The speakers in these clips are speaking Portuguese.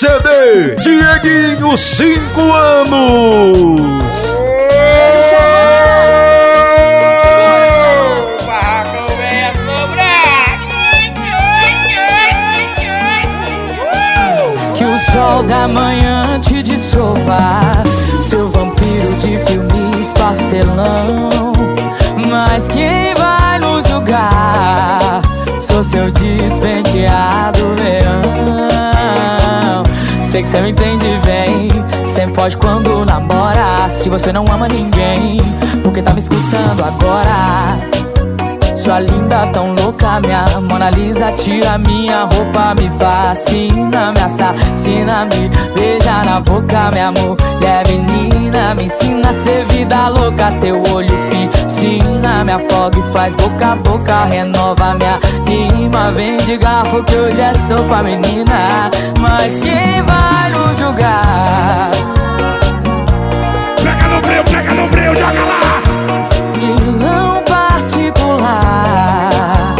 CD Dieguinho 5 anos. Sol da manhã te dissolva, seu vampiro de filmes pastelão. Mas quem vai nos julgar? Sou seu despenteado leão. Sei que cê me entende bem, sempre foge quando namora. Se você não ama ninguém, por que tá me escutando agora? Sua linda, tão louca, minha Mona Lisa. Tira minha roupa, me fascina, me assassina, me beija na boca, minha mulher menina. Me ensina a ser vida louca, teu olho piscina, me afoga e faz boca a boca, renova minha rima. Vem de garfo que hoje é sopa, menina. Mas quem vai nos julgar? Pega no breu, joga lá! Vilão particular.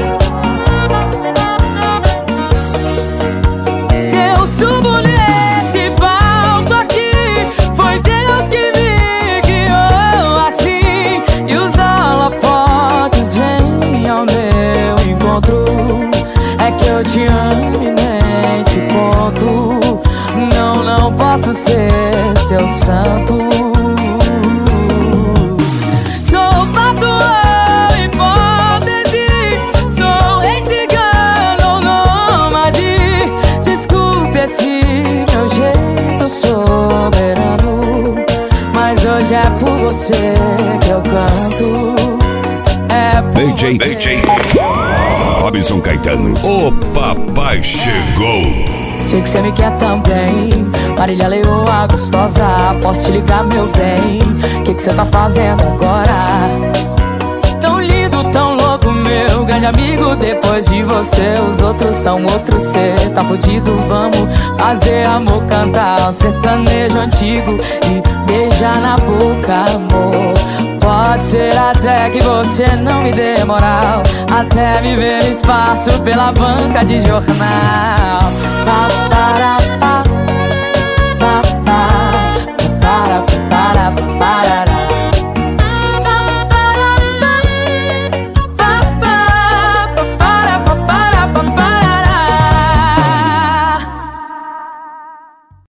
Se eu subo nesse palco aqui, foi Deus que me guiou assim. E os holofotes vêm ao meu encontro. É que eu te amo e nem te conto. Não posso ser seu santo. Hoje é por você que eu canto. É por DJ Robson Caetano, o papai chegou. Sei que cê me quer também, Marília Leoa gostosa. Posso te ligar, meu bem? Que cê tá fazendo agora? Tão lindo, tão louco, meu grande amigo. Depois de você, os outros são outros. Cê tá fudido, vamos fazer amor, cantar um sertanejo antigo e beijar na boca, amor. Pode ser até que você não me dê moral, até me ver espaço pela banca de jornal. Pa, para, pa.